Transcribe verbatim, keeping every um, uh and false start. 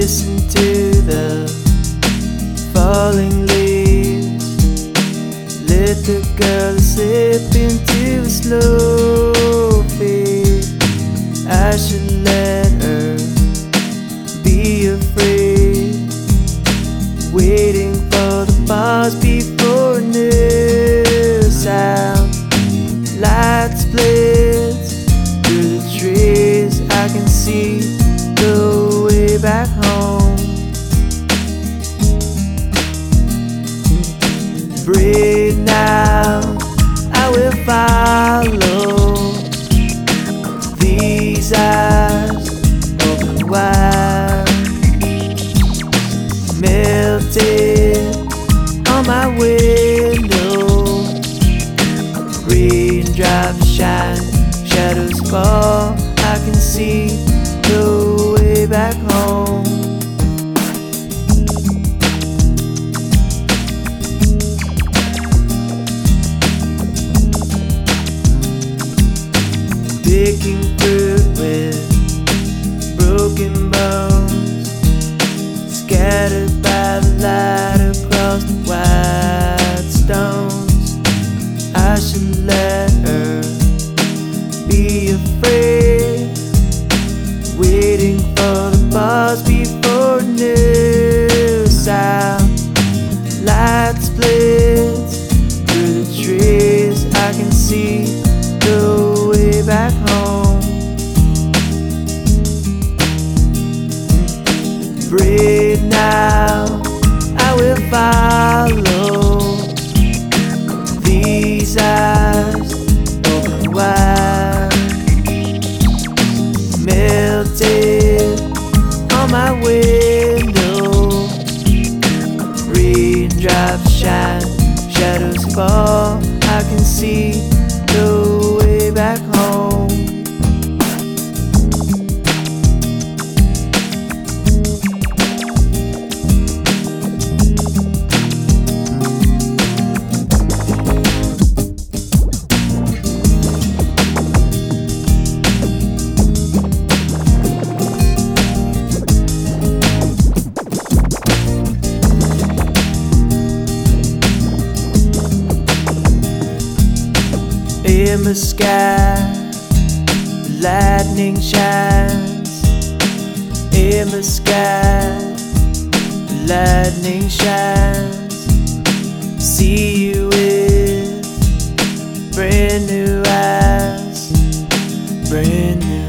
listen to the falling leaves. Let the girl slip into a slow fade. I should let her be afraid, waiting for the pause before a new sound. Light splits through the trees. I can see the way back home. Breathe now, I will follow. These eyes open wide, melted on my window. Raindrops shine, shadows fall. I can see the way back home. Picking fruit with broken bones, scattered by the light across the white stones. I should let her be afraid, waiting for the pause before a new sound. Light splits through the trees. I can see the way back home. Breathe now, I will follow. These eyes open wide, melted on my window. Raindrops shine, shadows fall. I can see the way back home. In the sky, lightning shines. In the sky, lightning shines. See you with brand new eyes, brand new